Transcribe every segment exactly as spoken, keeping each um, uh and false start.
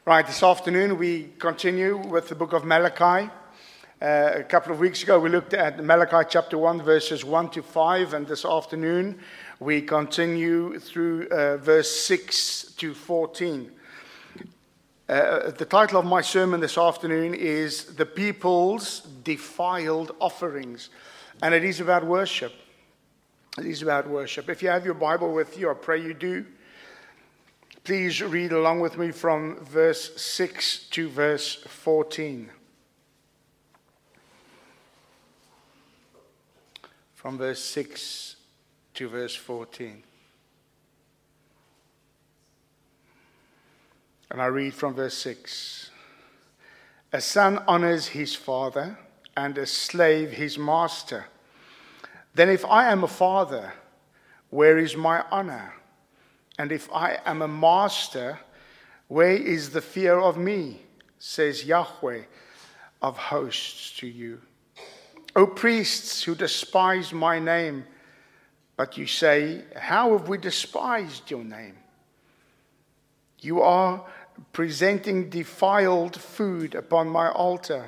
Right, this afternoon we continue with the book of Malachi. Uh, a couple of weeks ago we looked at Malachi chapter one, verses one to five, and this afternoon we continue through uh, verse six to fourteen. Uh, the title of my sermon this afternoon is The People's Defiled Offerings, and it is about worship. It is about worship. If you have your Bible with you, I pray you do. Please read along with me from verse six to verse fourteen. From verse six to verse fourteen. And I read from verse six. A son honors his father, and a slave his master. Then if I am a father, where is my honor? And if I am a master, where is the fear of me? Says Yahweh of hosts to you. O priests who despise my name, but you say, how have we despised your name? You are presenting defiled food upon my altar.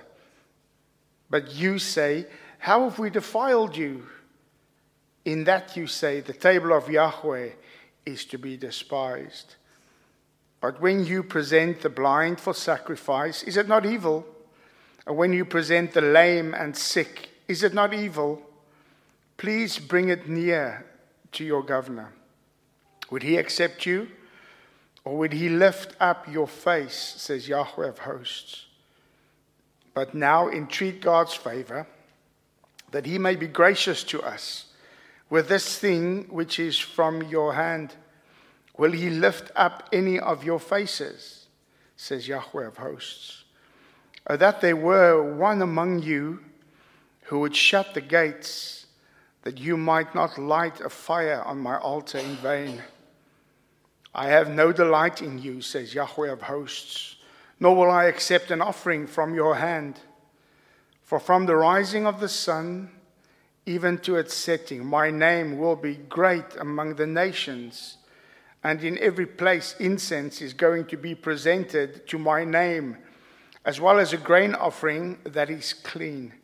But you say, how have we defiled you? In that you say, the table of Yahweh is to be despised. But when you present the blind for sacrifice, is it not evil? And when you present the lame and sick, is it not evil? Please bring it near to your governor. Would he accept you? Or would he lift up your face, says Yahweh of hosts? But now entreat God's favor, that he may be gracious to us with this thing which is from your hand. Will he lift up any of your faces, says Yahweh of hosts? Oh, that there were one among you who would shut the gates, that you might not light a fire on my altar in vain. I have no delight in you, says Yahweh of hosts, nor will I accept an offering from your hand. For from the rising of the sun even to its setting, my name will be great among the nations, and in every place incense is going to be presented to my name, as well as a grain offering that is clean.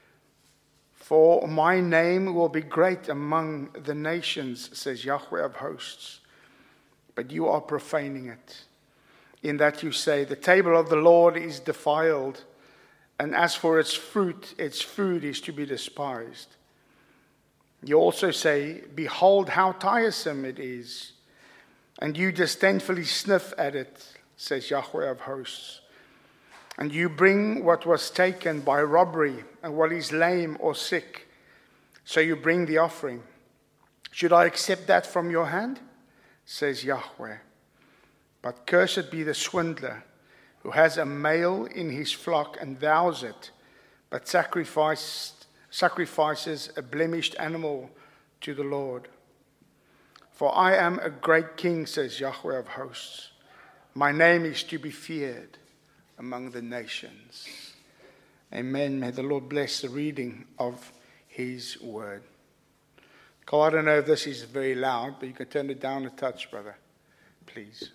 For my name will be great among the nations, says Yahweh of hosts, but you are profaning it, in that you say, the table of the Lord is defiled, and as for its fruit, its food is to be despised. You also say, behold how tiresome it is, and you disdainfully sniff at it, says Yahweh of hosts. And you bring what was taken by robbery and what is lame or sick, so you bring the offering. Should I accept that from your hand? Says Yahweh. But cursed be the swindler who has a male in his flock and vows it, but sacrificed sacrifices a blemished animal to the Lord. For I am a great king, says Yahweh of hosts. My name is to be feared among the nations. Amen. May the Lord bless the reading of his word. Carl, I don't know if this is very loud, but you can turn it down a touch, brother, please.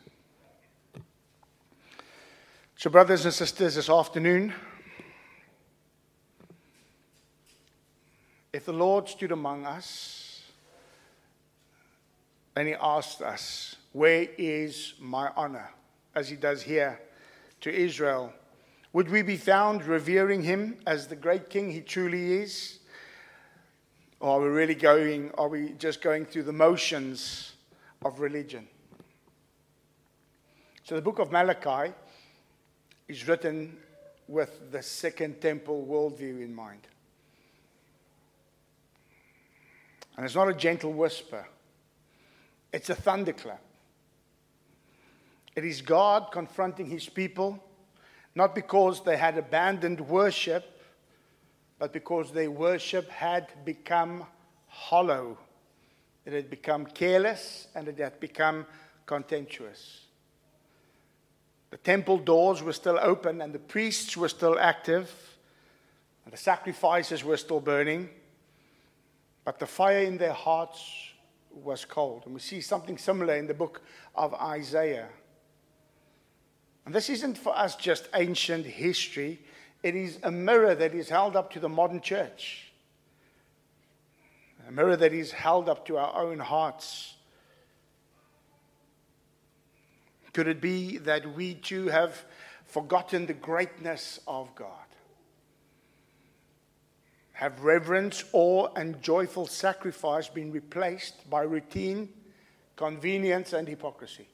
So, brothers and sisters, this afternoon, if the Lord stood among us and he asked us, where is my honor? As he does here to Israel, would we be found revering him as the great king he truly is? Or are we really going, are we just going through the motions of religion? So the book of Malachi is written with the Second Temple worldview in mind. And it's not a gentle whisper. It's a thunderclap. It is God confronting his people, not because they had abandoned worship, but because their worship had become hollow. It had become careless, and it had become contemptuous. The temple doors were still open, and the priests were still active, and the sacrifices were still burning. But the fire in their hearts was cold. And we see something similar in the book of Isaiah. And this isn't for us just ancient history. It is a mirror that is held up to the modern church. A mirror that is held up to our own hearts. Could it be that we too have forgotten the greatness of God? Have reverence, awe, and joyful sacrifice been replaced by routine, convenience, and hypocrisy?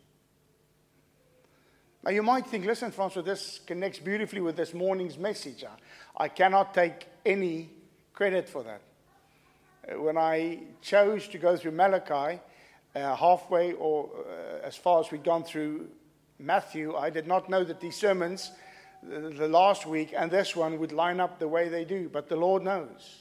Now you might think, listen, Francois, this connects beautifully with this morning's message. I cannot take any credit for that. When I chose to go through Malachi, uh, halfway or uh, as far as we'd gone through Matthew, I did not know that these sermons, the, the last week and this one, would line up the way they do. But the Lord knows.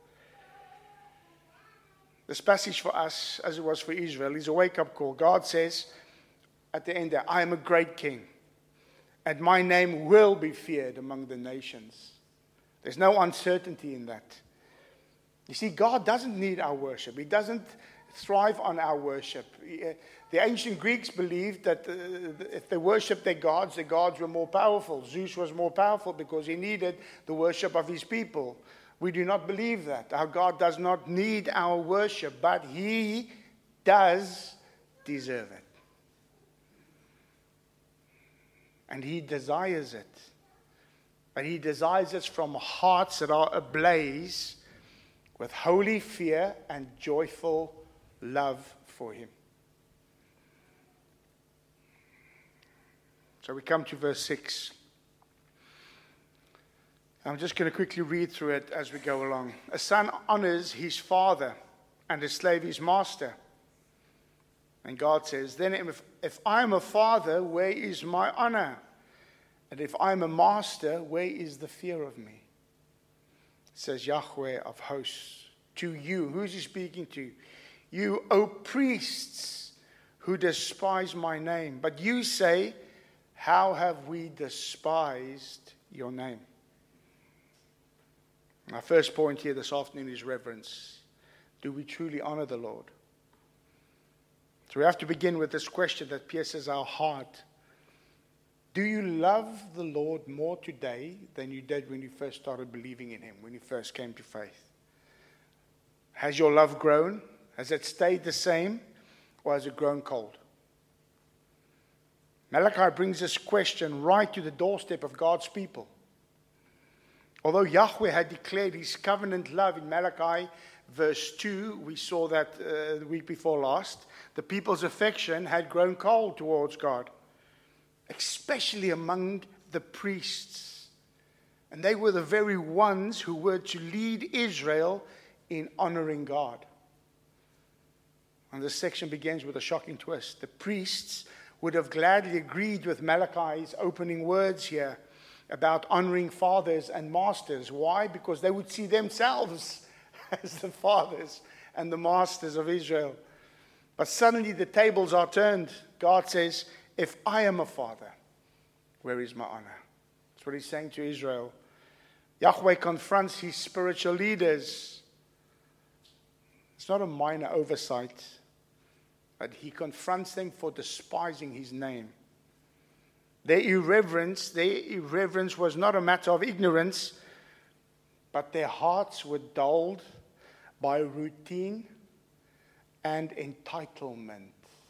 This passage for us, as it was for Israel, is a wake-up call. God says at the end there, I am a great king, and my name will be feared among the nations. There's no uncertainty in that. You see, God doesn't need our worship. He doesn't thrive on our worship. The ancient Greeks believed that uh, if they worshipped their gods, their gods were more powerful. Zeus was more powerful because he needed the worship of his people. We do not believe that. Our God does not need our worship, but he does deserve it. And he desires it. But he desires it from hearts that are ablaze with holy fear and joyful love for him. So we come to verse six. I'm just going to quickly read through it as we go along. A son honors his father, and a slave his master. And God says, then if, if I'm a father, where is my honor? And if I'm a master, where is the fear of me? It says Yahweh of hosts, to you. Who's he speaking to? You, O priests, who despise my name. But you say, how have we despised your name? Our first point here this afternoon is reverence. Do we truly honor the Lord? So we have to begin with this question that pierces our heart. Do you love the Lord more today than you did when you first started believing in him, when you first came to faith? Has your love grown? Has it stayed the same? Or has it grown cold? Malachi brings this question right to the doorstep of God's people. Although Yahweh had declared his covenant love in Malachi verse two, we saw that uh, the week before last, the people's affection had grown cold towards God, especially among the priests. And they were the very ones who were to lead Israel in honoring God. And this section begins with a shocking twist. The priests would have gladly agreed with Malachi's opening words here about honoring fathers and masters. Why? Because they would see themselves as the fathers and the masters of Israel. But suddenly the tables are turned. God says, if I am a father, where is my honor? That's what he's saying to Israel. Yahweh confronts his spiritual leaders. It's not a minor oversight, but he confronts them for despising his name. Their irreverence, their irreverence was not a matter of ignorance, but their hearts were dulled by routine and entitlement.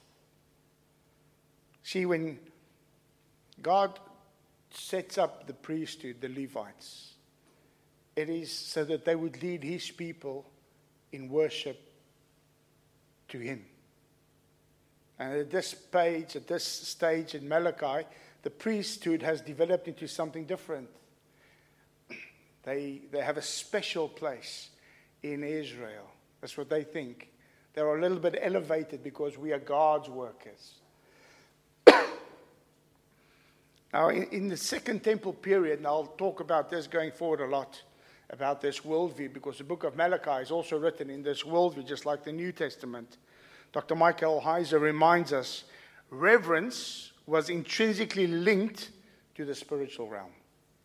See, when God sets up the priesthood, the Levites, it is so that they would lead his people in worship to him. And at this page, at this stage in Malachi, the priesthood has developed into something different. They, they have a special place in Israel. That's what they think. They're a little bit elevated because we are God's workers. Now, in, in the Second Temple period, and I'll talk about this going forward a lot, about this worldview, because the book of Malachi is also written in this worldview, just like the New Testament. Doctor Michael Heiser reminds us, reverence was intrinsically linked to the spiritual realm.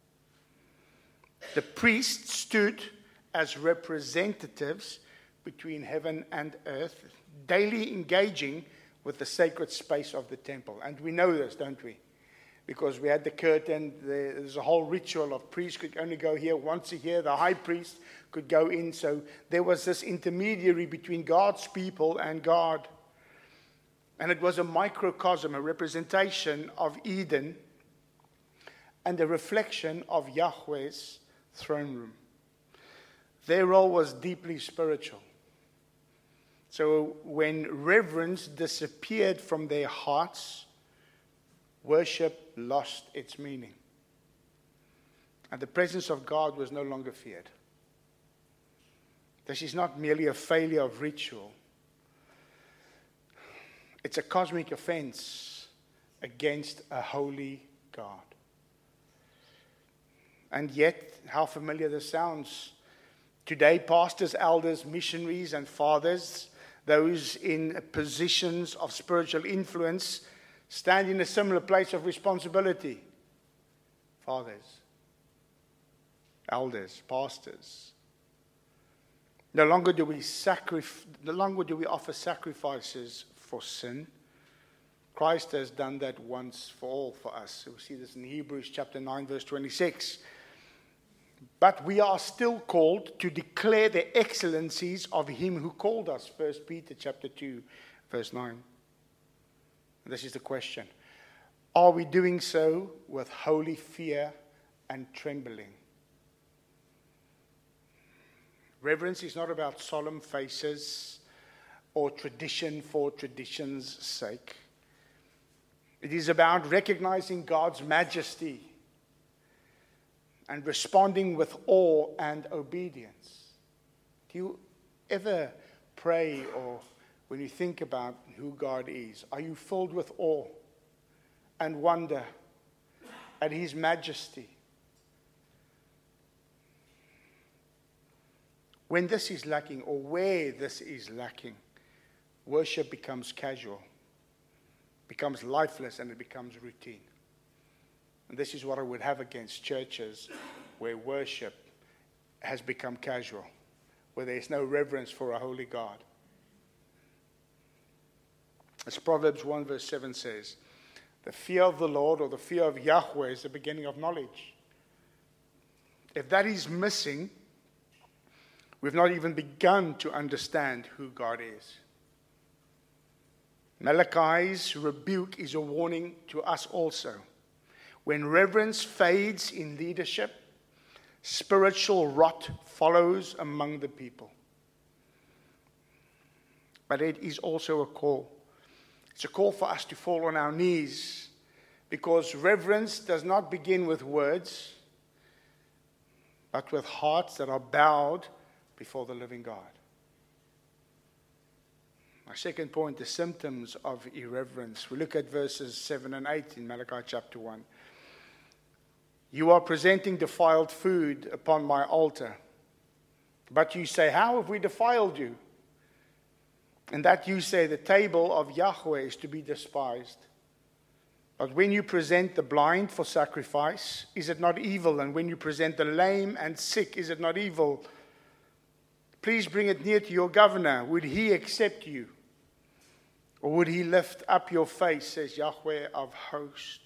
The priests stood as representatives between heaven and earth, daily engaging with the sacred space of the temple. And we know this, don't we? because we had the curtain. There's a whole ritual of priests could only go here once a year. The high priest could go in. So there was this intermediary between God's people and God. And it was a microcosm, a representation of Eden and a reflection of Yahweh's throne room. Their role was deeply spiritual. So when reverence disappeared from their hearts, worship lost its meaning. And the presence of God was no longer feared. This is not merely a failure of ritual. It's a cosmic offense against a holy God. And yet, how familiar this sounds. Today, pastors, elders, missionaries, and fathers, those in positions of spiritual influence, stand in a similar place of responsibility. Fathers, elders, pastors. No longer do we sacrif- no longer do we offer sacrifices for sin. Christ has done that once for all for us. We see this in Hebrews chapter nine, verse twenty-six. But we are still called to declare the excellencies of him who called us. First Peter chapter two, verse nine. And this is the question. Are we doing so with holy fear and trembling? Reverence is not about solemn faces or tradition for tradition's sake. It is about recognizing God's majesty and responding with awe and obedience. Do you ever pray, or when you think about who God is, are you filled with awe and wonder at his majesty? When this is lacking, or where this is lacking, worship becomes casual, becomes lifeless, and it becomes routine. And this is what I would have against churches where worship has become casual, where there is no reverence for a holy God. As Proverbs one verse seven says, the fear of the Lord, or the fear of Yahweh, is the beginning of knowledge. If that is missing, we've not even begun to understand who God is. Malachi's rebuke is a warning to us also. When reverence fades in leadership, spiritual rot follows among the people. But it is also a call. It's a call for us to fall on our knees, because reverence does not begin with words, but with hearts that are bowed before the living God. My second point, the symptoms of irreverence. We look at verses seven and eight in Malachi chapter one. You are presenting defiled food upon my altar. But you say, how have we defiled you? And that you say, the table of Yahweh is to be despised. But when you present the blind for sacrifice, is it not evil? And when you present the lame and sick, is it not evil? Please bring it near to your governor. Would he accept you? Or would he lift up your face, says Yahweh of hosts?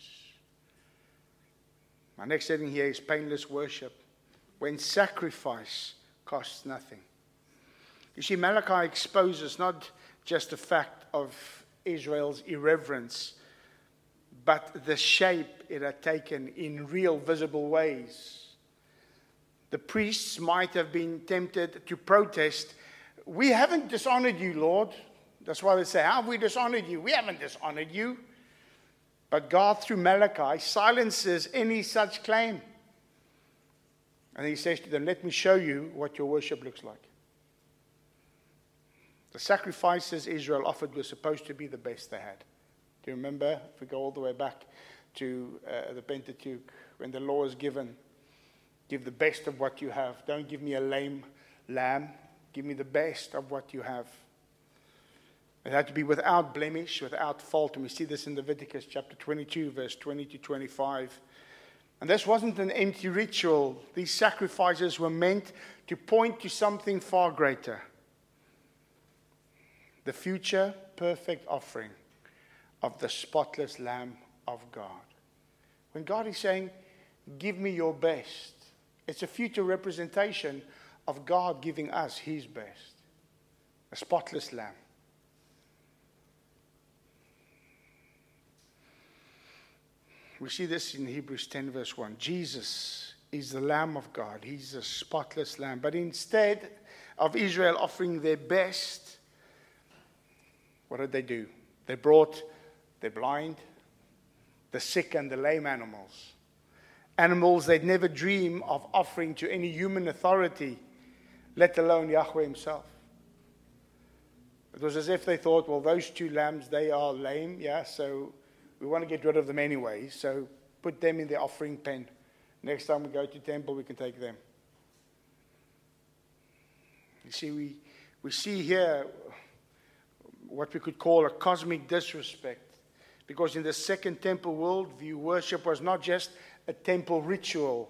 My next heading here is painless worship, when sacrifice costs nothing. You see, Malachi exposes not just the fact of Israel's irreverence, but the shape it had taken in real, visible ways. The priests might have been tempted to protest. We haven't dishonored you, Lord. That's why they say, how have we dishonored you? We haven't dishonored you. But God, through Malachi, silences any such claim. And he says to them, let me show you what your worship looks like. The sacrifices Israel offered were supposed to be the best they had. Do you remember, if we go all the way back to uh, the Pentateuch, when the law is given, give the best of what you have. Don't give me a lame lamb. Give me the best of what you have. It had to be without blemish, without fault. And we see this in Leviticus chapter twenty-two, verse twenty to twenty-five. And this wasn't an empty ritual. These sacrifices were meant to point to something far greater. The future perfect offering of the spotless Lamb of God. When God is saying, give me your best, it's a future representation of God giving us his best. A spotless lamb. We see this in Hebrews ten verse one. Jesus is the Lamb of God. He's a spotless lamb. But instead of Israel offering their best, what did they do? They brought the blind, the sick, and the lame animals. Animals they'd never dream of offering to any human authority, let alone Yahweh himself. It was as if they thought, well, those two lambs, they are lame, yeah, so we want to get rid of them anyway, so put them in the offering pen. Next time we go to temple, we can take them. You see, we, we see here what we could call a cosmic disrespect. Because in the Second Temple worldview, worship was not just a temple ritual.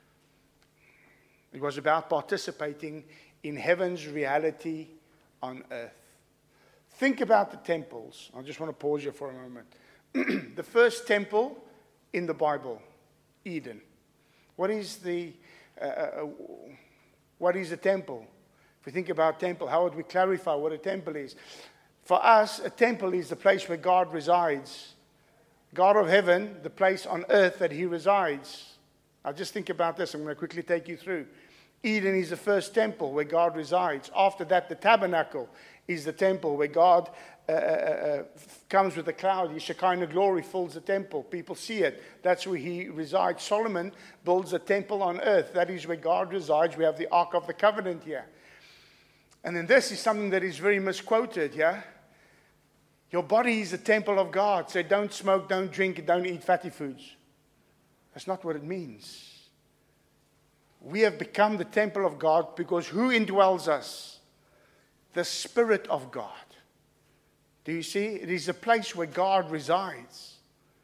It was about participating in heaven's reality on earth. Think about the temples. I just want to pause here for a moment. The first temple in the Bible, Eden. What is the uh, uh, what is a temple? If we think about temple, how would we clarify what a temple is? For us, a temple is the place where God resides. God of heaven, the place on earth that he resides. Now just think about this. I'm going to quickly take you through. Eden is the first temple where God resides. After that, the tabernacle is the temple where God uh, uh, comes with a cloud. His Shekinah glory fills the temple. People see it. That's where he resides. Solomon builds a temple on earth. That is where God resides. We have the Ark of the Covenant here. And then this is something that is very misquoted, yeah? Your body is the temple of God. So don't smoke, don't drink, don't eat fatty foods. That's not what it means. We have become the temple of God because who indwells us? The Spirit of God. Do you see? It is a place where God resides.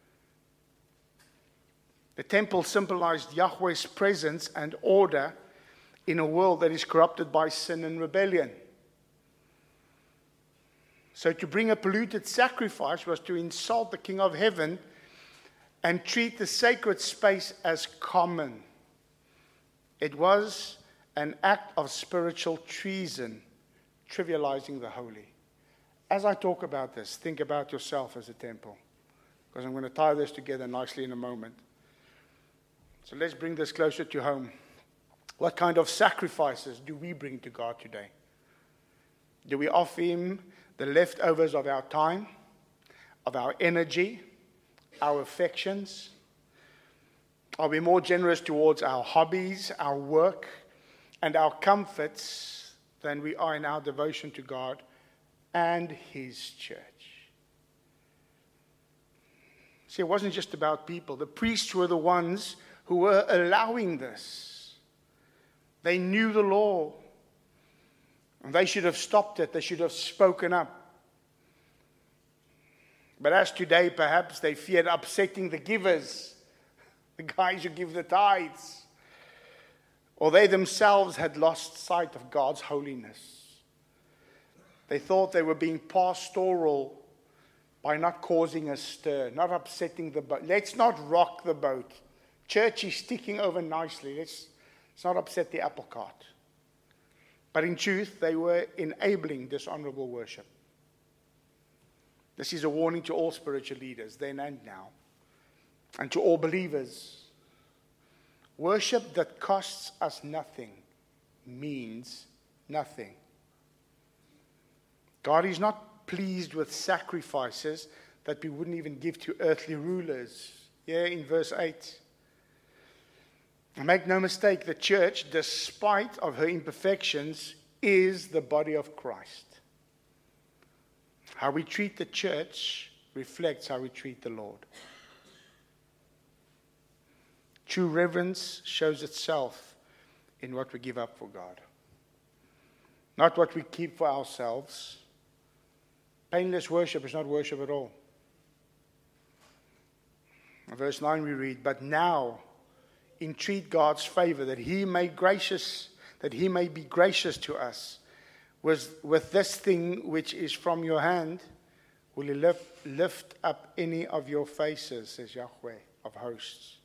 The temple symbolized Yahweh's presence and order in a world that is corrupted by sin and rebellion. So to bring a polluted sacrifice was to insult the King of Heaven and treat the sacred space as common. It was an act of spiritual treason, trivializing the holy. As I talk about this, think about yourself as a temple, because I'm going to tie this together nicely in a moment. So let's bring this closer to home. What kind of sacrifices do we bring to God today? Do we offer him the leftovers of our time, of our energy, our affections? Are we more generous towards our hobbies, our work, and our comforts than we are in our devotion to God and his church? See, it wasn't just about people. The priests were the ones who were allowing this. They knew the law. And they should have stopped it. They should have spoken up. But as today, perhaps they feared upsetting the givers, the guys who give the tithes. Or they themselves had lost sight of God's holiness. They thought they were being pastoral by not causing a stir, not upsetting the boat. Let's not rock the boat. Church is ticking over nicely. Let's, let's not upset the apple cart. But in truth, they were enabling dishonorable worship. This is a warning to all spiritual leaders, then and now, and to all believers. Worship that costs us nothing means nothing. God is not pleased with sacrifices that we wouldn't even give to earthly rulers. Yeah, in verse eight. And make no mistake, the church, despite of her imperfections, is the body of Christ. How we treat the church reflects how we treat the Lord. True reverence shows itself in what we give up for God, not what we keep for ourselves. Painless worship is not worship at all. In verse nine we read, but now entreat God's favor that he may gracious, that he may be gracious to us. With, with this thing which is from your hand, will he lift, lift up any of your faces, says Yahweh of hosts.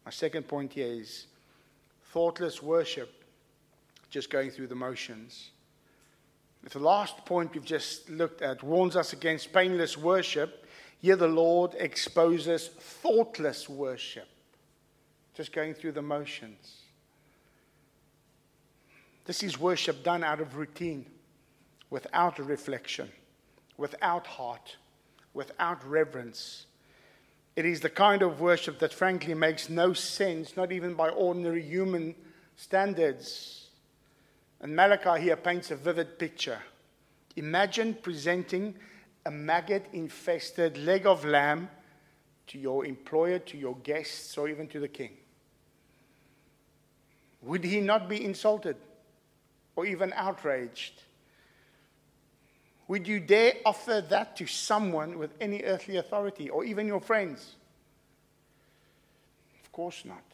My second point here is thoughtless worship, just going through the motions. If the last point we've just looked at warns us against painless worship, here the Lord exposes thoughtless worship, just going through the motions. This is worship done out of routine, without a reflection, without heart, without reverence. It is the kind of worship that frankly makes no sense, not even by ordinary human standards. And Malachi here paints a vivid picture. Imagine presenting a maggot-infested leg of lamb to your employer, to your guests, or even to the king. Would he not be insulted or even outraged? Would you dare offer that to someone with any earthly authority, or even your friends? Of course not.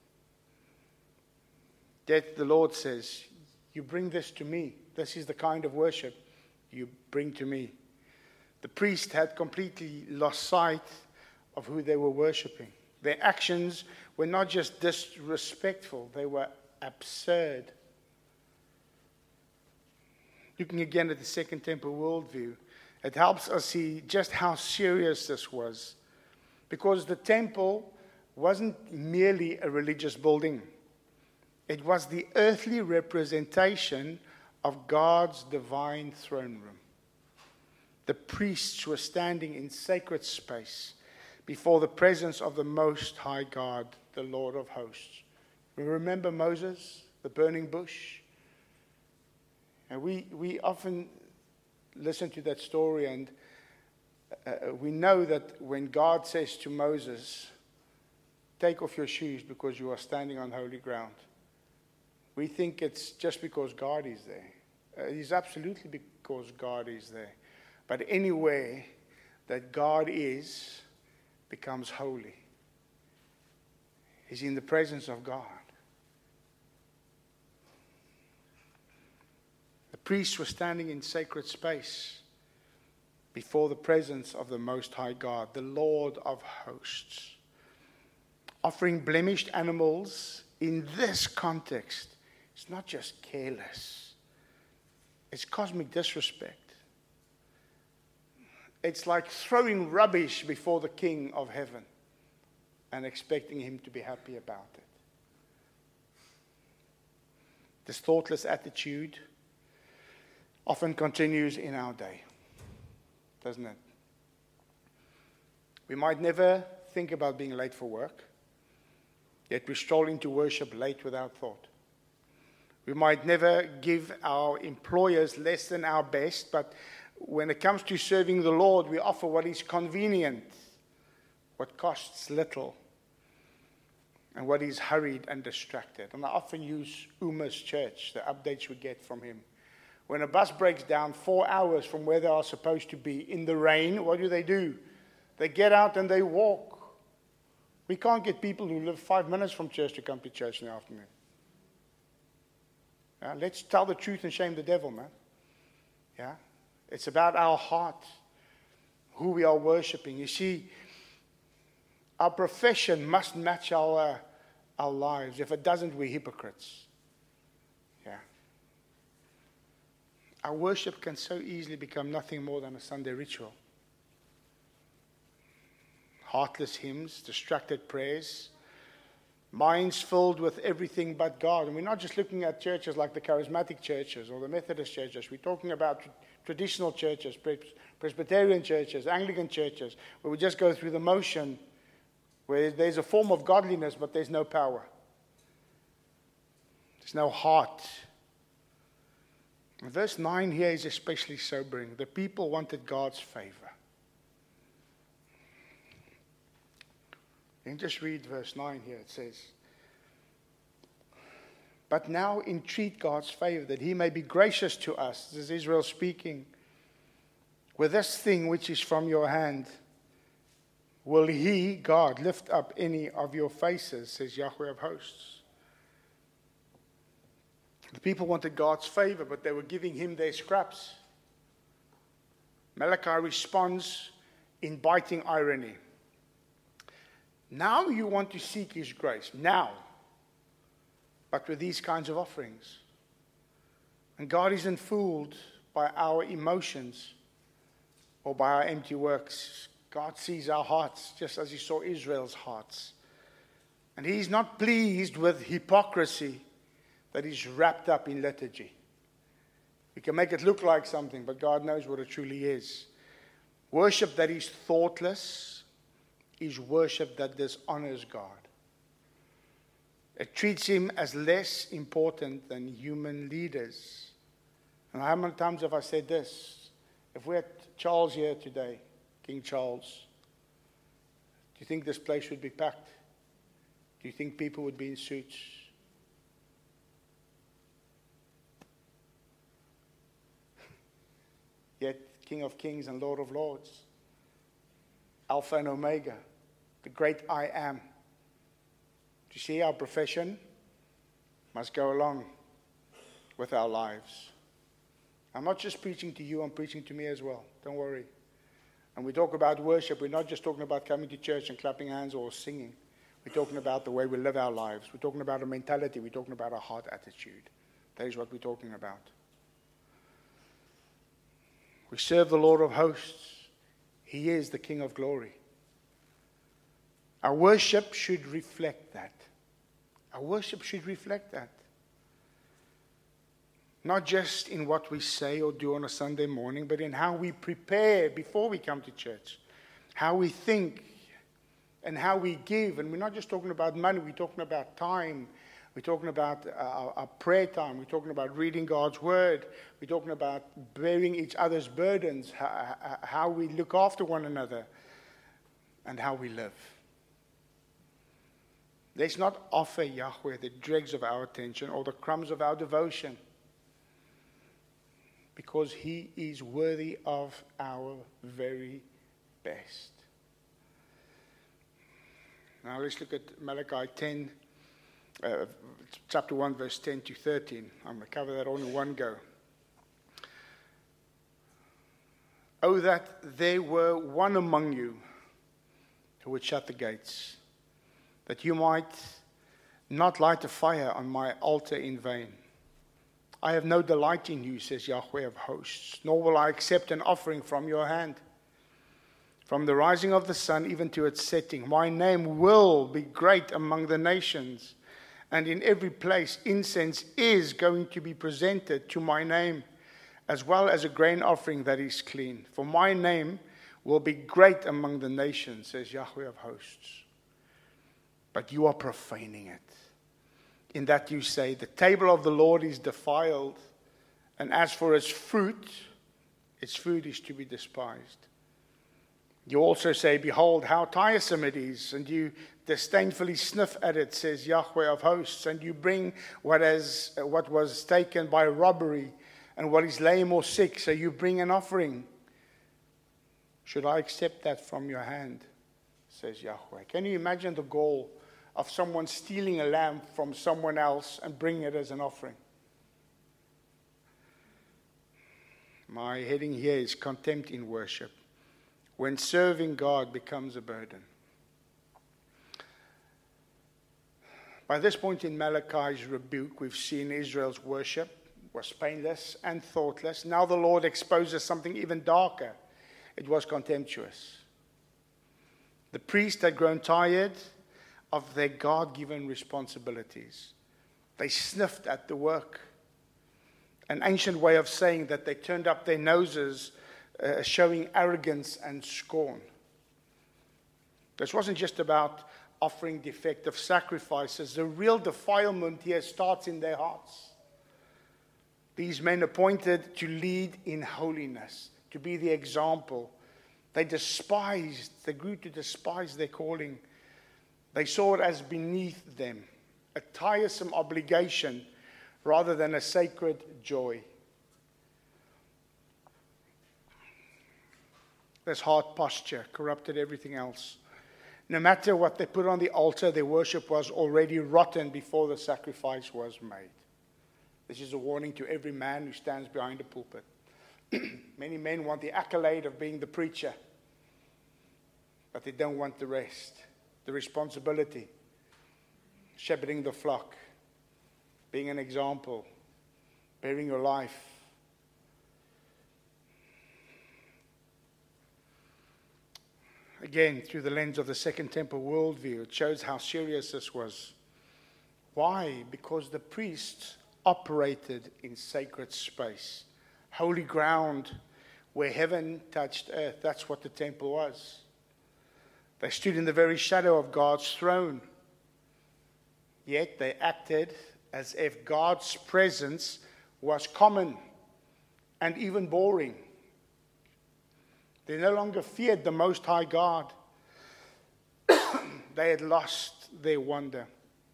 Yet the Lord says, you bring this to me. This is the kind of worship you bring to me. The priest had completely lost sight of who they were worshiping. Their actions were not just disrespectful, they were absurd. Looking again at the Second Temple worldview, it helps us see just how serious this was. Because the temple wasn't merely a religious building. It was the earthly representation of God's divine throne room. The priests were standing in sacred space before the presence of the Most High God, the Lord of hosts. We remember Moses, the burning bush? And we, we often listen to that story, and uh, we know that when God says to Moses, take off your shoes because you are standing on holy ground, we think it's just because God is there. Uh, it is absolutely because God is there. But anywhere that God is becomes holy. He's in the presence of God. The priests were standing in sacred space before the presence of the Most High God, the Lord of hosts. Offering blemished animals in this context, it's not just careless. It's cosmic disrespect. It's like throwing rubbish before the King of heaven and expecting him to be happy about it. This thoughtless attitude often continues in our day, doesn't it? We might never think about being late for work, yet we stroll into worship late without thought. We might never give our employers less than our best, but when it comes to serving the Lord, we offer what is convenient, what costs little, and what is hurried and distracted. And I often use Uma's church, the updates we get from him. When a bus breaks down four hours from where they are supposed to be in the rain, what do they do? They get out and they walk. We can't get people who live five minutes from church to come to church in the afternoon. Uh, let's tell the truth and shame the devil, man. Yeah? It's about our heart, who we are worshiping. You see, our profession must match our, our lives. If it doesn't, we're hypocrites. Yeah. Our worship can so easily become nothing more than a Sunday ritual. Heartless hymns, distracted prayers, minds filled with everything but God. And we're not just looking at churches like the charismatic churches or the Methodist churches. We're talking about tr- traditional churches, Pres- Presbyterian churches, Anglican churches, where we just go through the motion, where there's a form of godliness, but there's no power. There's no heart. And verse nine here is especially sobering. The people wanted God's favor. You can just read verse nine here. It says, but now entreat God's favor, that he may be gracious to us. This is Israel speaking. With this thing which is from your hand, will he, God, lift up any of your faces, says Yahweh of hosts. The people wanted God's favor, but they were giving him their scraps. Malachi responds in biting irony. Now you want to seek his grace. Now. But with these kinds of offerings. And God isn't fooled by our emotions or by our empty works. God sees our hearts just as he saw Israel's hearts. And he's not pleased with hypocrisy that is wrapped up in liturgy. We can make it look like something, but God knows what it truly is. Worship that is thoughtless is worship that dishonors God. It treats him as less important than human leaders. And how many times have I said this? If we had Charles here today, King Charles, do you think this place would be packed? Do you think people would be in suits? Yet, King of Kings and Lord of Lords, Alpha and Omega, the great I am. You see, our profession must go along with our lives. I'm not just preaching to you, I'm preaching to me as well. Don't worry. And we talk about worship, we're not just talking about coming to church and clapping hands or singing. We're talking about the way we live our lives. We're talking about our mentality. We're talking about our heart attitude. That is what we're talking about. We serve the Lord of hosts. He is the King of glory. Our worship should reflect that. Our worship should reflect that. Not just in what we say or do on a Sunday morning, but in how we prepare before we come to church. How we think and how we give. And we're not just talking about money, we're talking about time. We're talking about our, our prayer time. We're talking about reading God's word. We're talking about bearing each other's burdens, how, how we look after one another, and how we live. Let's not offer Yahweh the dregs of our attention or the crumbs of our devotion, because he is worthy of our very best. Now let's look at Malachi ten, uh, chapter one, verse ten to thirteen. I'm going to cover that all in one go. Oh, that there were one among you who would shut the gates, that you might not light a fire on my altar in vain. I have no delight in you, says Yahweh of hosts, nor will I accept an offering from your hand. From the rising of the sun even to its setting, my name will be great among the nations, and in every place incense is going to be presented to my name, as well as a grain offering that is clean. For my name will be great among the nations, says Yahweh of hosts. But you are profaning it, in that you say, the table of the Lord is defiled, and as for its fruit, its food is to be despised. You also say, behold, how tiresome it is, and you disdainfully sniff at it, says Yahweh of hosts, and you bring what, has, what was taken by robbery, and what is lame or sick, so you bring an offering. Should I accept that from your hand, says Yahweh? Can you imagine the gall of someone stealing a lamb from someone else and bringing it as an offering? My heading here is contempt in worship, when serving God becomes a burden. By this point in Malachi's rebuke, we've seen Israel's worship was painless and thoughtless. Now the Lord exposes something even darker. It was contemptuous. The priest had grown tired of their God-given responsibilities. They sniffed at the work. An ancient way of saying that they turned up their noses, uh, showing arrogance and scorn. This wasn't just about offering defective sacrifices. The real defilement here starts in their hearts. These men appointed to lead in holiness, to be the example. They despised, they grew to despise their calling. They saw it as beneath them, a tiresome obligation rather than a sacred joy. This heart posture corrupted everything else. No matter what they put on the altar, their worship was already rotten before the sacrifice was made. This is a warning to every man who stands behind a pulpit. Many men want the accolade of being the preacher, but they don't want the rest. the responsibility, shepherding the flock, being an example, bearing your life. Again, through the lens of the Second Temple worldview, it shows how serious this was. Why? Because the priests operated in sacred space, holy ground where heaven touched earth. That's what the temple was. They stood in the very shadow of God's throne. Yet they acted as if God's presence was common and even boring. They no longer feared the Most High God. They had lost their wonder.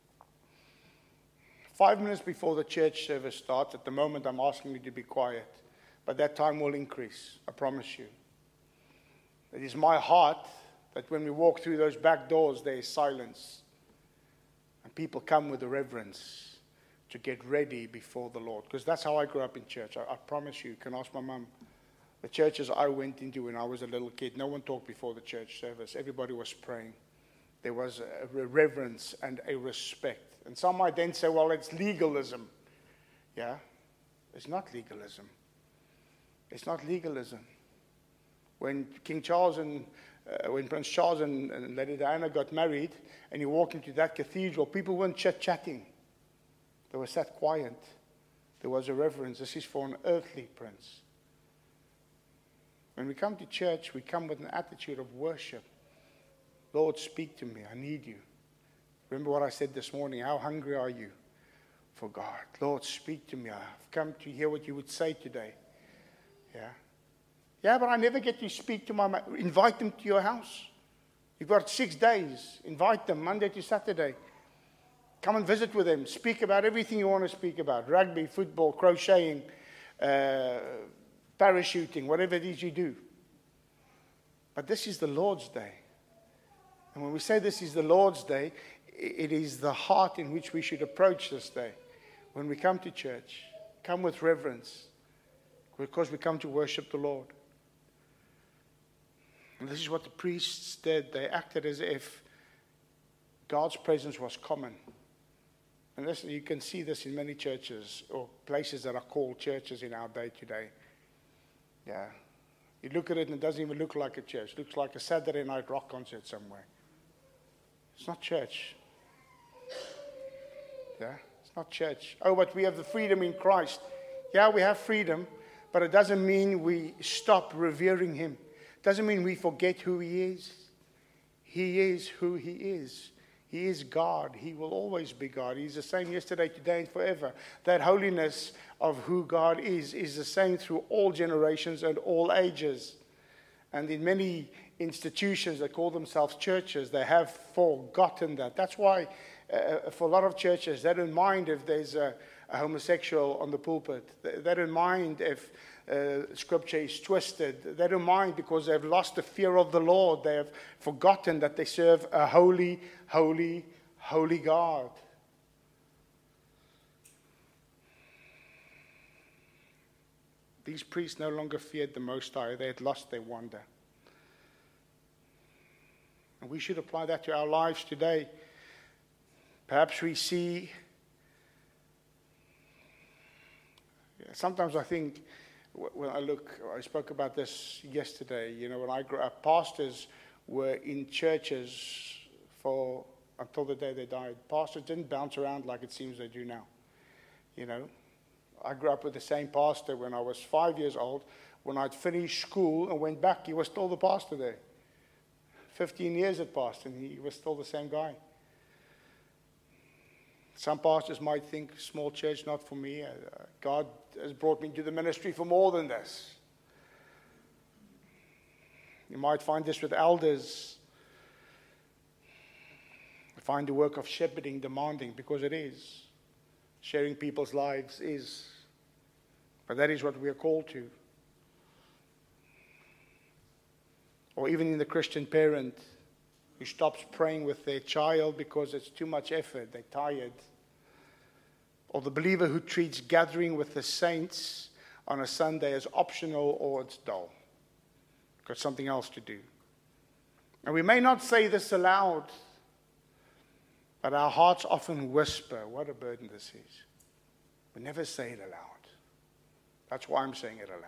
Five minutes before the church service starts, at the moment I'm asking you to be quiet, but that time will increase, I promise you. It is my heart that when we walk through those back doors, there is silence. And people come with a reverence to get ready before the Lord. Because that's how I grew up in church. I, I promise you, you can ask my mum. The churches I went into when I was a little kid, no one talked before the church service. Everybody was praying. There was a reverence and a respect. And some might then say, well, it's legalism. Yeah? It's not legalism. It's not legalism. When King Charles and, uh, when Prince Charles and, and Lady Diana got married, and you walk into that cathedral, people weren't chit-chatting. They were sat quiet. There was a reverence. This is for an earthly prince. When we come to church, we come with an attitude of worship. Lord, speak to me. I need you. Remember what I said this morning. How hungry are you for God? Lord, speak to me. I've come to hear what you would say today. Yeah. Yeah, but I never get to speak to my... Ma- Invite them to your house. You've got six days. Invite them Monday to Saturday. Come and visit with them. Speak about everything you want to speak about. Rugby, football, crocheting, uh, parachuting, whatever it is you do. But this is the Lord's day. And when we say this is the Lord's day, it is the heart in which we should approach this day. When we come to church, come with reverence, because we come to worship the Lord. And this is what the priests did. They acted as if God's presence was common. And this, you can see this in many churches or places that are called churches in our day today. Yeah. You look at it and it doesn't even look like a church. It looks like a Saturday night rock concert somewhere. It's not church. Yeah, it's not church. Oh, but we have the freedom in Christ. Yeah, we have freedom, but it doesn't mean we stop revering him. It doesn't mean we forget who he is. He is who he is. He is God. He will always be God. He's the same yesterday, today, and forever. That holiness of who God is is the same through all generations and all ages. And in many institutions that call themselves churches, they have forgotten that. That's why uh, for a lot of churches, they don't mind if there's a, a homosexual on the pulpit. They, they don't mind if uh, scripture is twisted. They don't mind because they've lost the fear of the Lord. They have forgotten that they serve a holy, holy, holy God. These priests no longer feared the Most High. They had lost their wonder. And we should apply that to our lives today. Perhaps we see... Sometimes I think, when I look, I spoke about this yesterday, you know, when I grew up, pastors were in churches for, until the day they died. Pastors didn't bounce around like it seems they do now, you know. I grew up with the same pastor when I was five years old. When I'd finished school and went back, he was still the pastor there. Fifteen years had passed and he was still the same guy. Some pastors might think, small church, not for me. Uh, God has brought me into the ministry for more than this. You might find this with elders. I find the work of shepherding demanding, because it is. Sharing people's lives is. But that is what we are called to. Or even in the Christian parent who stops praying with their child because it's too much effort, they're tired. Or the believer who treats gathering with the saints on a Sunday as optional or it's dull. Got something else to do. And we may not say this aloud, But our hearts often whisper, what a burden this is. We never say it aloud. That's why I'm saying it aloud.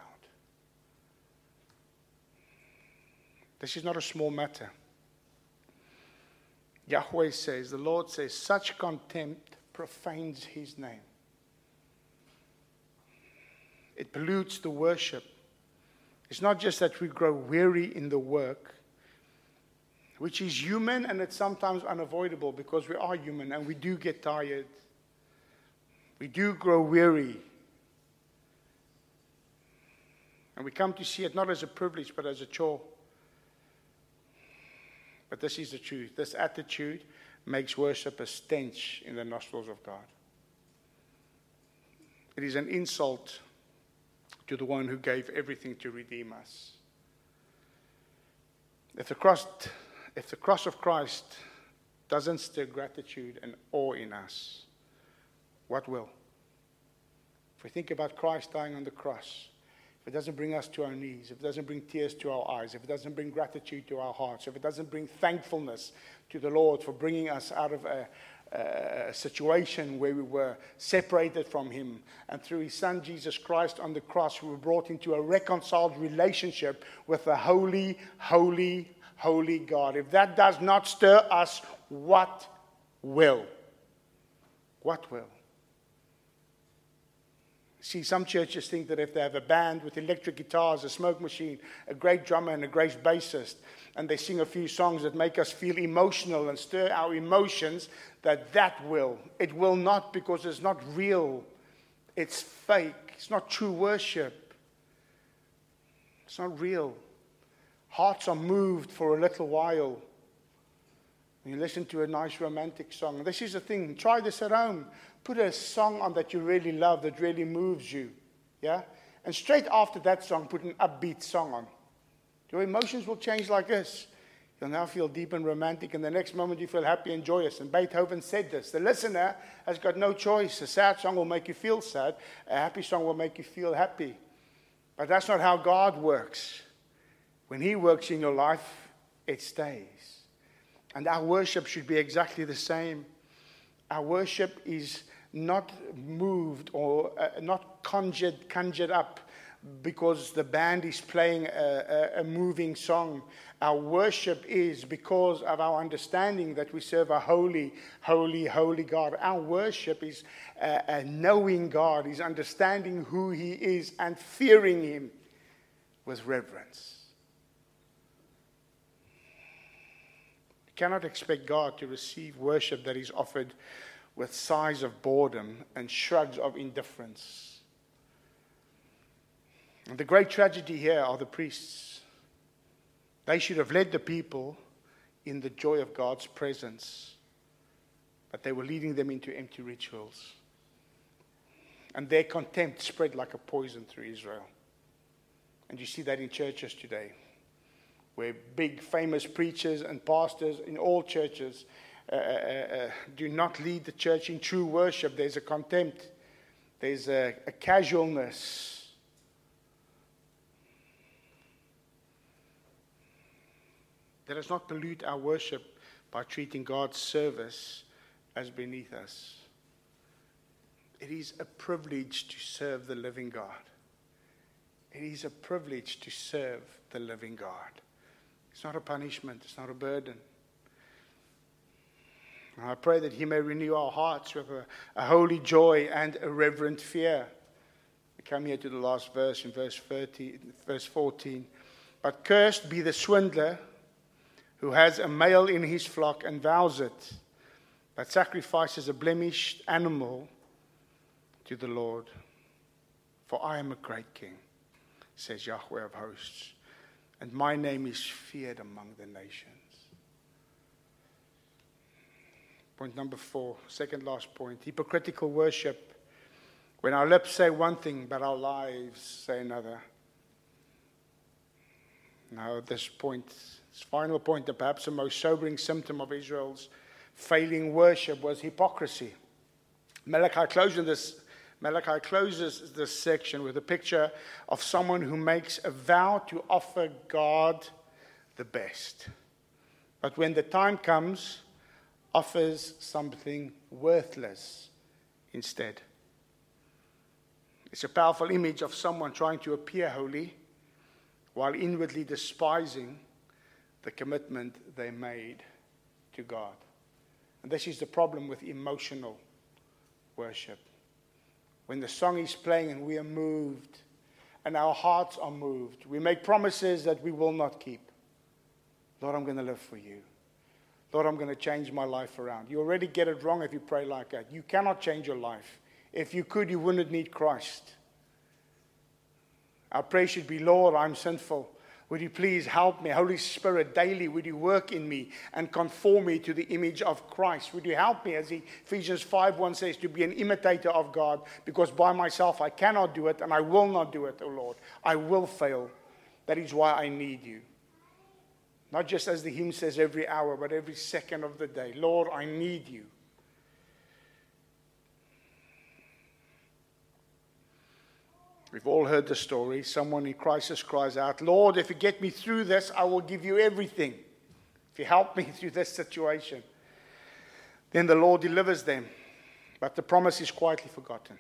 This is not a small matter. Yahweh says, the Lord says, such contempt profanes his name. It pollutes the worship. It's not just that we grow weary in the work, which is human and it's sometimes unavoidable because we are human and we do get tired. We do grow weary. And we come to see it not as a privilege but as a chore. But this is the truth. This attitude makes worship a stench in the nostrils of God. It is an insult to the one who gave everything to redeem us. If the cross, if the cross of Christ doesn't stir gratitude and awe in us, what will? If we think about Christ dying on the cross, if it doesn't bring us to our knees, if it doesn't bring tears to our eyes, if it doesn't bring gratitude to our hearts, if it doesn't bring thankfulness to the Lord for bringing us out of a, a situation where we were separated from him, and through his son Jesus Christ on the cross we were brought into a reconciled relationship with the holy, holy, holy God. If that does not stir us, what will? What will? See, some churches think that if they have a band with electric guitars, a smoke machine, a great drummer and a great bassist, and they sing a few songs that make us feel emotional and stir our emotions, that that will. It will not, because it's not real. It's fake. It's not true worship. It's not real. Hearts are moved for a little while. You listen to a nice romantic song. This is the thing. Try this at home. Put a song on that you really love, that really moves you. Yeah? And straight after that song, put an upbeat song on. Your emotions will change like this. You'll now feel deep and romantic, and the next moment you feel happy and joyous. And Beethoven said this. The listener has got no choice. A sad song will make you feel sad. A happy song will make you feel happy. But that's not how God works. When he works in your life, it stays. And our worship should be exactly the same. Our worship is not moved or uh, not conjured, conjured up because the band is playing a, a, a moving song. Our worship is because of our understanding that we serve a holy, holy, holy God. Our worship is uh, a knowing God, is understanding who he is and fearing him with reverence. You cannot expect God to receive worship that is offered with sighs of boredom and shrugs of indifference. And the great tragedy here are the priests. They should have led the people in the joy of God's presence, but they were leading them into empty rituals. And their contempt spread like a poison through Israel. And you see that in churches today, where big famous preachers and pastors in all churches uh, uh, uh, do not lead the church in true worship. There's a contempt. There's a, a casualness. Let us not pollute our worship by treating God's service as beneath us. It is a privilege to serve the living God. It is a privilege to serve the living God. It's not a punishment. It's not a burden. And I pray that he may renew our hearts with a, a holy joy and a reverent fear. We come here to the last verse in verse thirty, verse fourteen. But cursed be the swindler who has a male in his flock and vows it, but sacrifices a blemished animal to the Lord. For I am a great king, says Yahweh of hosts, and my name is feared among the nations. Point number four, second last point, hypocritical worship. When our lips say one thing, but our lives say another. Now, at this point, this final point, that perhaps the most sobering symptom of Israel's failing worship was hypocrisy. Malachi closes this, Malachi closes this section with a picture of someone who makes a vow to offer God the best. But when the time comes, offers something worthless instead. It's a powerful image of someone trying to appear holy while inwardly despising the commitment they made to God. And this is the problem with emotional worship. When the song is playing and we are moved and our hearts are moved, we make promises that we will not keep. Lord, I'm going to live for you. Lord, I'm going to change my life around. You already get it wrong if you pray like that. You cannot change your life. If you could, you wouldn't need Christ. Our prayer should be, Lord, I'm sinful. Would you please help me? Holy Spirit, daily, would you work in me and conform me to the image of Christ? Would you help me, as Ephesians five one says, to be an imitator of God, because by myself I cannot do it, and I will not do it, O Lord. I will fail. That is why I need you. Not just as the hymn says every hour, but every second of the day. Lord, I need you. We've all heard the story. Someone in crisis cries out, Lord, if you get me through this, I will give you everything. If you help me through this situation. Then the Lord delivers them. But the promise is quietly forgotten.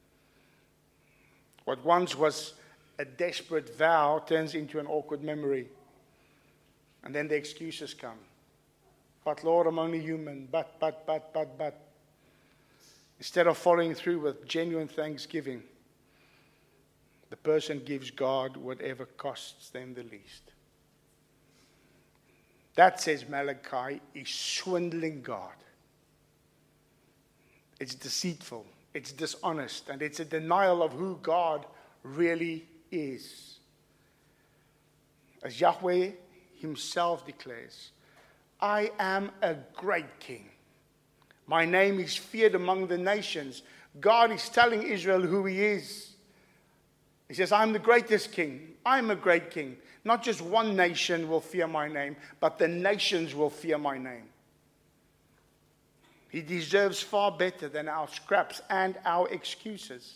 What once was a desperate vow turns into an awkward memory. And then the excuses come. But Lord, I'm only human. But, but, but, but, but. Instead of following through with genuine thanksgiving, the person gives God whatever costs them the least. That, says Malachi, is swindling God. It's deceitful, it's dishonest, and it's a denial of who God really is. As Yahweh himself declares, I am a great king. My name is feared among the nations. God is telling Israel who he is. He says, I'm the greatest king. I'm a great king. Not just one nation will fear my name, but the nations will fear my name. He deserves far better than our scraps and our excuses.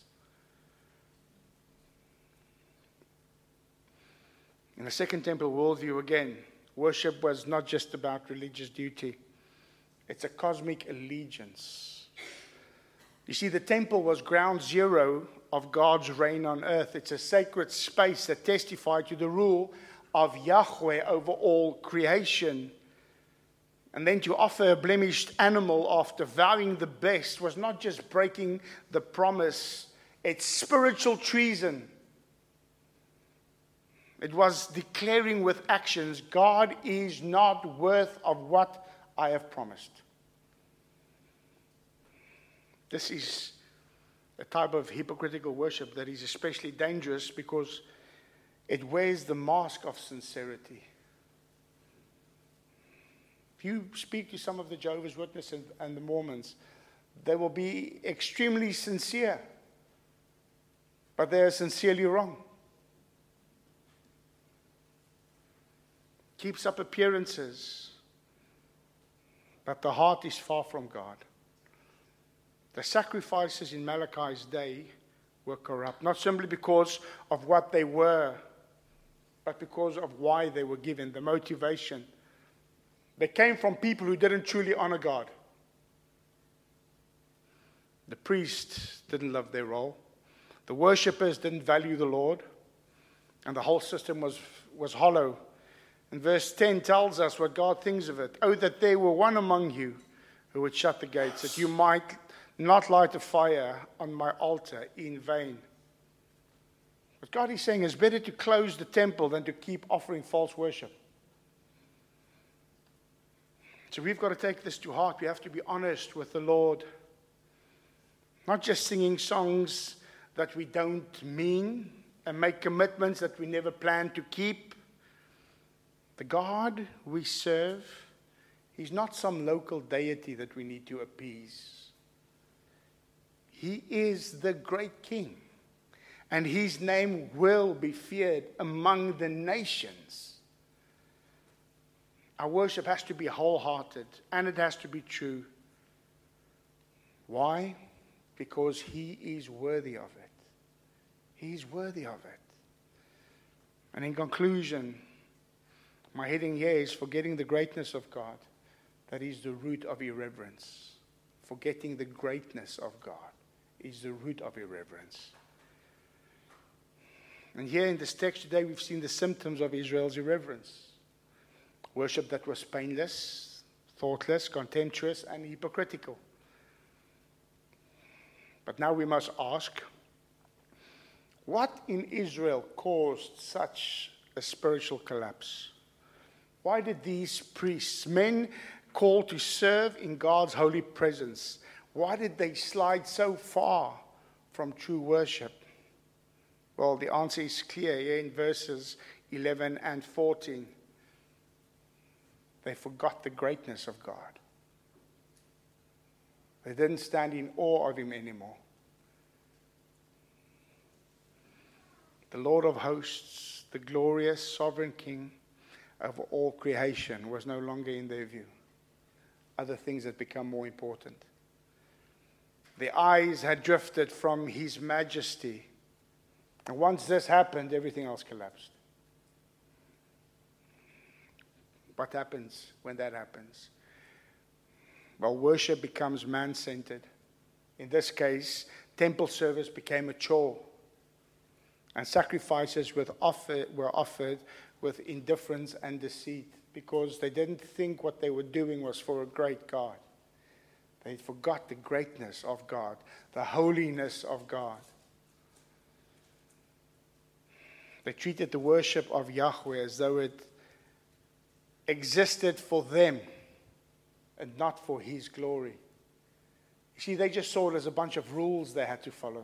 In the Second Temple worldview, again, worship was not just about religious duty. It's a cosmic allegiance. You see, the temple was ground zero of God's reign on earth. It's a sacred space that testified to the rule of Yahweh over all creation. And then to offer a blemished animal after vowing the best was not just breaking the promise, it's spiritual treason. It was declaring with actions, God is not worth of what I have promised. This is a type of hypocritical worship that is especially dangerous because it wears the mask of sincerity. If you speak to some of the Jehovah's Witnesses and, and the Mormons, they will be extremely sincere, but they are sincerely wrong. Keeps up appearances, but the heart is far from God. The sacrifices in Malachi's day were corrupt, not simply because of what they were, but because of why they were given, the motivation. They came from people who didn't truly honor God. The priests didn't love their role. The worshippers didn't value the Lord. And the whole system was, was hollow. And verse ten tells us what God thinks of it. Oh, that there were one among you who would shut the gates, that you might not light a fire on my altar in vain. What God is saying is better to close the temple than to keep offering false worship. So we've got to take this to heart. We have to be honest with the Lord. Not just singing songs that we don't mean and make commitments that we never plan to keep. The God we serve, he's not some local deity that we need to appease. He is the great king, and his name will be feared among the nations. Our worship has to be wholehearted, and it has to be true. Why? Because he is worthy of it. He's worthy of it. And in conclusion, my heading here is forgetting the greatness of God, That is the root of irreverence. Forgetting the greatness of God is the root of irreverence. And here in this text today, we've seen the symptoms of Israel's irreverence. Worship that was painless, thoughtless, contemptuous, and hypocritical. But now we must ask, what in Israel caused such a spiritual collapse? Why did these priests, men called to serve in God's holy presence, why did they slide so far from true worship? Well, the answer is clear here in verses eleven and fourteen. They forgot the greatness of God. They didn't stand in awe of him anymore. The Lord of hosts, the glorious sovereign King of all creation, was no longer in their view. Other things had become more important. Their eyes had drifted from his majesty. And once this happened, everything else collapsed. What happens when that happens? Well, worship becomes man-centered. In this case, temple service became a chore. And sacrifices were offered, were offered with indifference and deceit, because they didn't think what they were doing was for a great God. They forgot the greatness of God, the holiness of God. They treated the worship of Yahweh as though it existed for them and not for his glory. You see, they just saw it as a bunch of rules they had to follow.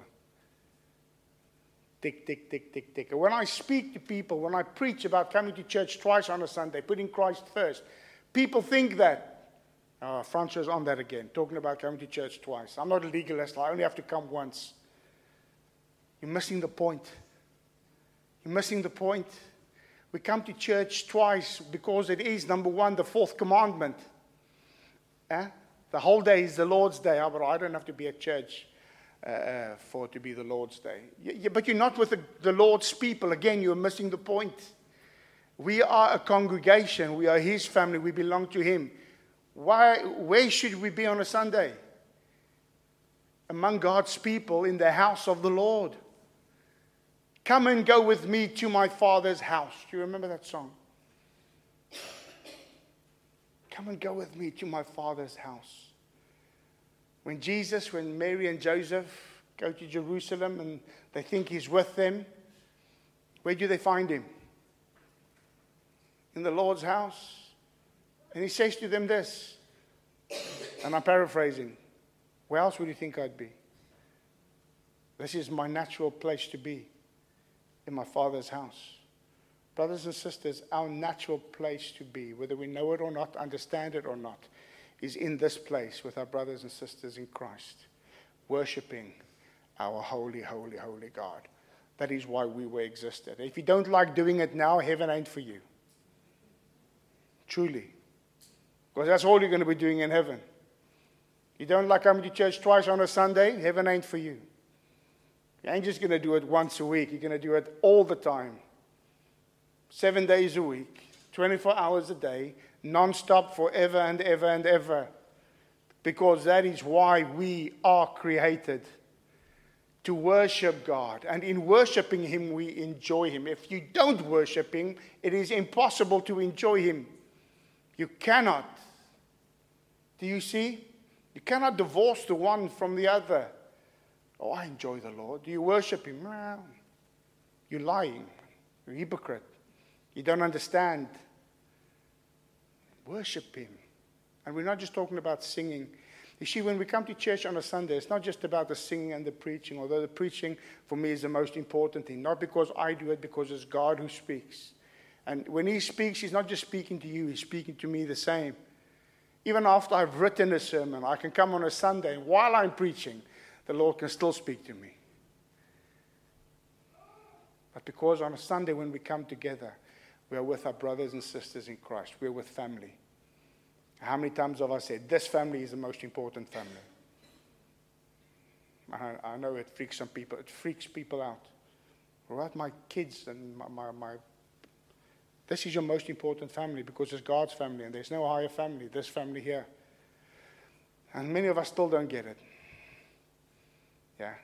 Tick, tick, tick, tick, tick. And when I speak to people, when I preach about coming to church twice on a Sunday, putting Christ first, people think that, oh, Franco's on that again, talking about coming to church twice. I'm not a legalist, I only have to come once. You're missing the point. You're missing the point. We come to church twice because it is, number one, the fourth commandment. Eh? The whole day is the Lord's day. Oh, but I don't have to be at church uh, for it to be the Lord's day. Yeah, but you're not with the, the Lord's people. Again, you're missing the point. We are a congregation. We are his family. We belong to him. Why? Where should we be on a Sunday? Among God's people in the house of the Lord. Come and go with me to my Father's house. Do you remember that song? Come and go with me to my Father's house. When Jesus, when Mary and Joseph go to Jerusalem and they think he's with them, where do they find him? In the Lord's house. And he says to them this, and I'm paraphrasing, where else would you think I'd be? This is my natural place to be, in my Father's house. Brothers and sisters, our natural place to be, whether we know it or not, understand it or not, is in this place with our brothers and sisters in Christ, worshiping our holy, holy, holy God. That is why we were existed. If you don't like doing it now, heaven ain't for you. Truly. Because that's all you're going to be doing in heaven. You don't like coming to church twice on a Sunday, heaven ain't for you. You ain't just going to do it once a week. You're going to do it all the time. Seven days a week, twenty-four hours a day, non-stop forever and ever and ever. Because that is why we are created. To worship God. And in worshiping him, we enjoy him. If you don't worship him, it is impossible to enjoy him. You cannot. Do you see? You cannot divorce the one from the other. Oh, I enjoy the Lord. Do you worship him? Well, you're lying. You're a hypocrite. You don't understand. Worship him. And we're not just talking about singing. You see, when we come to church on a Sunday, it's not just about the singing and the preaching, although the preaching for me is the most important thing. Not because I do it, because it's God who speaks. And when he speaks, he's not just speaking to you, he's speaking to me the same. Even after I've written a sermon, I can come on a Sunday, and while I'm preaching, the Lord can still speak to me. But because on a Sunday when we come together, we are with our brothers and sisters in Christ. We're with family. How many times have I said, this family is the most important family? I, I know it freaks some people. It freaks people out. What about my kids and my, my, my This is your most important family because it's God's family and there's no higher family, this family here. And many of us still don't get it. Yeah.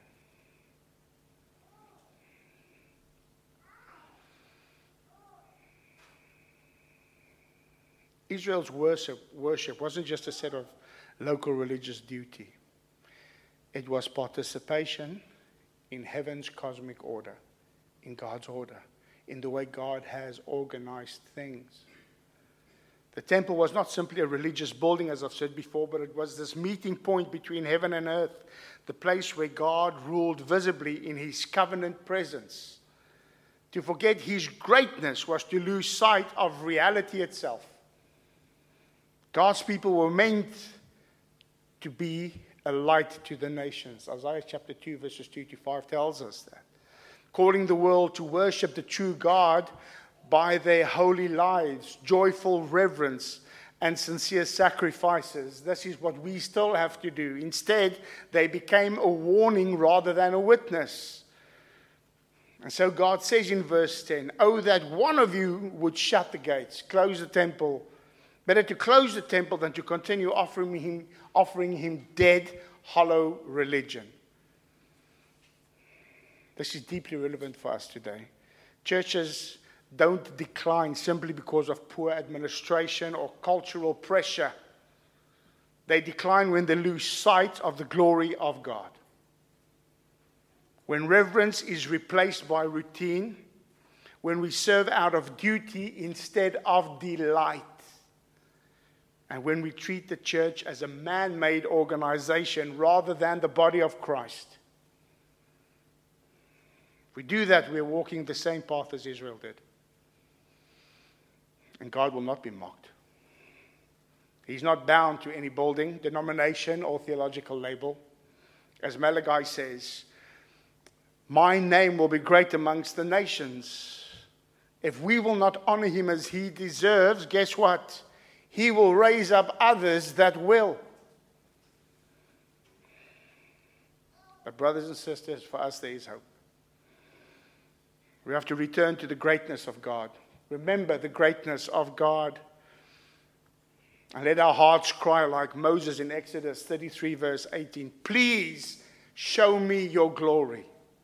Israel's worship, worship wasn't just a set of local religious duty. It was participation in heaven's cosmic order, in God's order, in the way God has organized things. The temple was not simply a religious building, as I've said before, but it was this meeting point between heaven and earth, the place where God ruled visibly in his covenant presence. To forget his greatness was to lose sight of reality itself. God's people were meant to be a light to the nations. Isaiah chapter two, verses two to five tells us that. Calling the world to worship the true God by their holy lives, joyful reverence, and sincere sacrifices. This is what we still have to do. Instead, they became a warning rather than a witness. And so God says in verse ten, "Oh, that one of you would shut the gates, close the temple. Better to close the temple than to continue offering him, offering him dead, hollow religion." This is deeply relevant for us today. Churches don't decline simply because of poor administration or cultural pressure. They decline when they lose sight of the glory of God. When reverence is replaced by routine, when we serve out of duty instead of delight, and when we treat the church as a man-made organization rather than the body of Christ. If we do that, we're walking the same path as Israel did. And God will not be mocked. He's not bound to any building, denomination, or theological label. As Malachi says, "My name will be great amongst the nations." If we will not honor him as he deserves, guess what? He will raise up others that will. But brothers and sisters, for us there is hope. We have to return to the greatness of God. Remember the greatness of God. And let our hearts cry like Moses in Exodus thirty-three, verse eighteen. "Please show me your glory."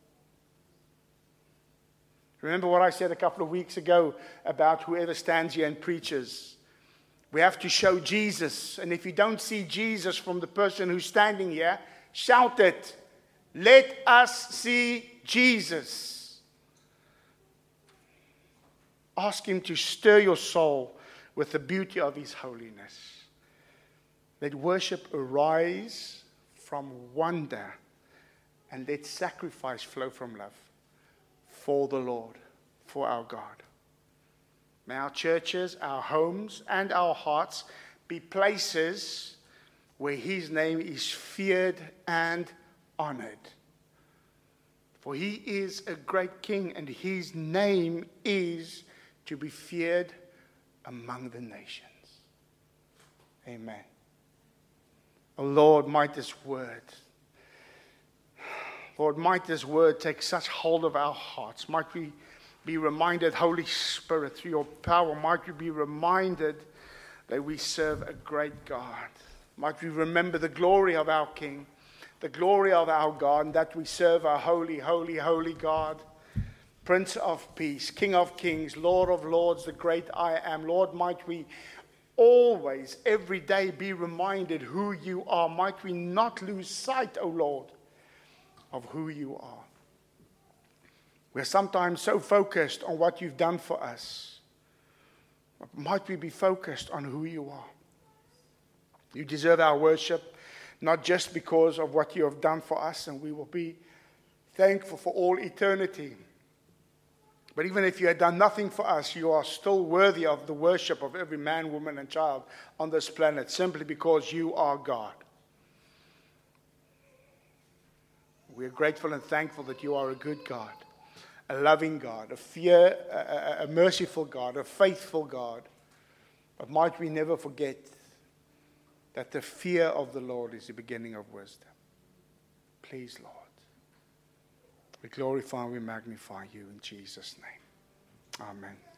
Remember what I said a couple of weeks ago about whoever stands here and preaches. We have to show Jesus. And if you don't see Jesus from the person who's standing here, shout it. Let us see Jesus. Ask him to stir your soul with the beauty of his holiness. Let worship arise from wonder, and let sacrifice flow from love for the Lord, for our God. May our churches, our homes, and our hearts be places where his name is feared and honored. For he is a great king, and his name is to be feared among the nations. Amen. Oh Lord, might this word, Lord, might this word take such hold of our hearts. Might we be reminded, Holy Spirit, through your power, might we be reminded that we serve a great God. Might we remember the glory of our King, the glory of our God, and that we serve a holy, holy, holy God, Prince of Peace, King of Kings, Lord of Lords, the great I am. Lord, might we always, every day, be reminded who you are. Might we not lose sight, O Lord, of who you are. We're sometimes so focused on what you've done for us. Might we be focused on who you are? You deserve our worship, not just because of what you have done for us, and we will be thankful for all eternity. But even if you had done nothing for us, you are still worthy of the worship of every man, woman, and child on this planet, simply because you are God. We are grateful and thankful that you are a good God, a loving God, a fear, a, a merciful God, a faithful God. But might we never forget that the fear of the Lord is the beginning of wisdom. Please, Lord, we glorify and we magnify you in Jesus' name. Amen.